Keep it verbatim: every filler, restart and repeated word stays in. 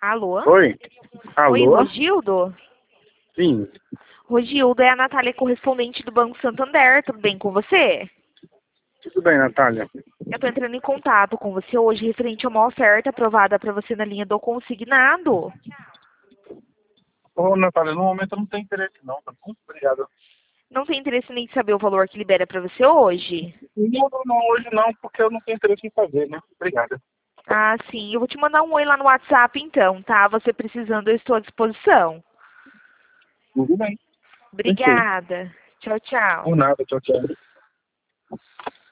Alô? Oi? Oi, Alô? Rogildo? Sim. Rogildo, é a Natália, correspondente do Banco Santander. Tudo bem com você? Tudo bem, Natália? Eu tô entrando em contato com você hoje referente a uma oferta aprovada para você na linha do consignado. Ô, Natália, no momento eu não tenho interesse não, tá bom? Obrigado. Não tem interesse nem de saber o valor que libera para você hoje? Não, não, não, hoje não, porque eu não tenho interesse em fazer, né? Obrigado. Ah, sim. Eu vou te mandar um oi lá no WhatsApp então, tá? Você precisando, eu estou à disposição. Tudo bem. Perfeito. Obrigada. Tchau, tchau. Por nada, tchau, tchau.